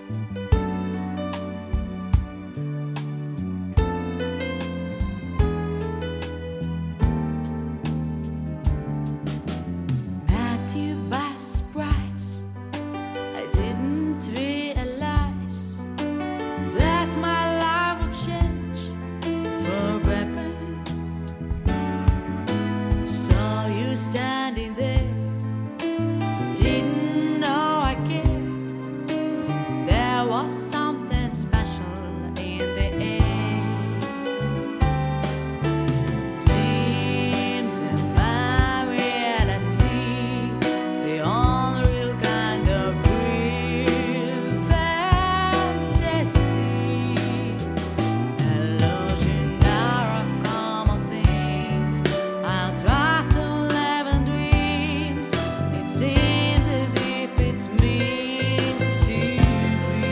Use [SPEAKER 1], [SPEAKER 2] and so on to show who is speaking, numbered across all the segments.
[SPEAKER 1] Met you by surprise. I didn't realize that my life would change forever. Saw you standing there, didn't know I cared. There was something special in the air. Dreams and my reality, the only real kind of real fantasy. Illusion are a common thing. I'll try to live in dreams. It seems as if it's meant to be.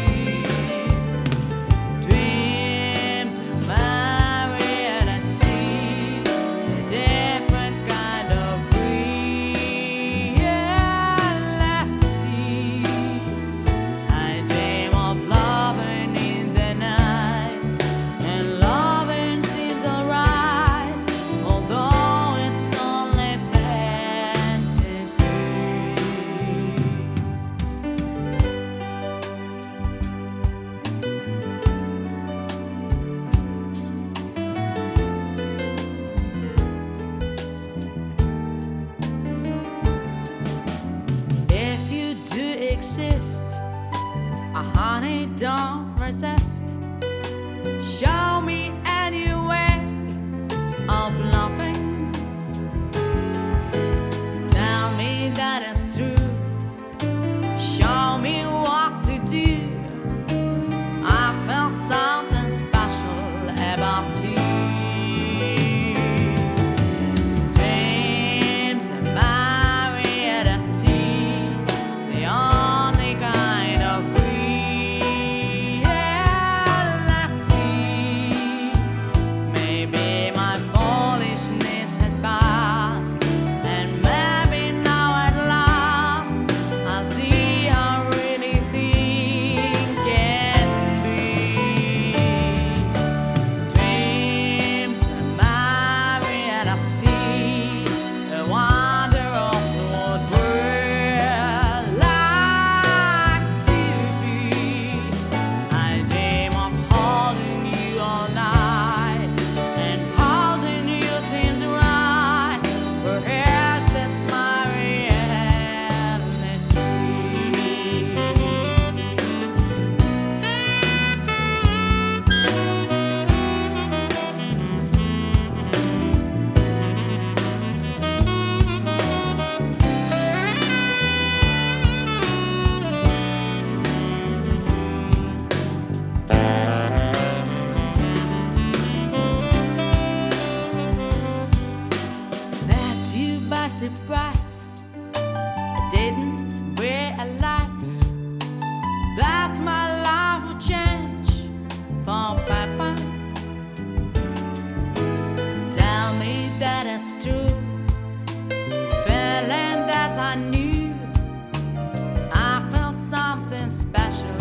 [SPEAKER 1] Dreams and my reality, a different kind of reality. I dream of loving in the night, and loving seems alright, although it's only fantasy. If you do exist, honey, don't resist. Show me any way of loving. Tell me that it's true. Show me what to do. I felt something special about you. Dreams and my reality, the only kind of reality. Maybe my foolishness has passed, and maybe now at last I'll see how really things can be. Dreams and my reality, I wonder also what we're like to be. I dream of holding you all night, and holding you seems right. Perhaps that's my reality. Met you by surprise. I didn't realize that my life would change forever. Tell me that it's true. Feeling that I knew, I felt something special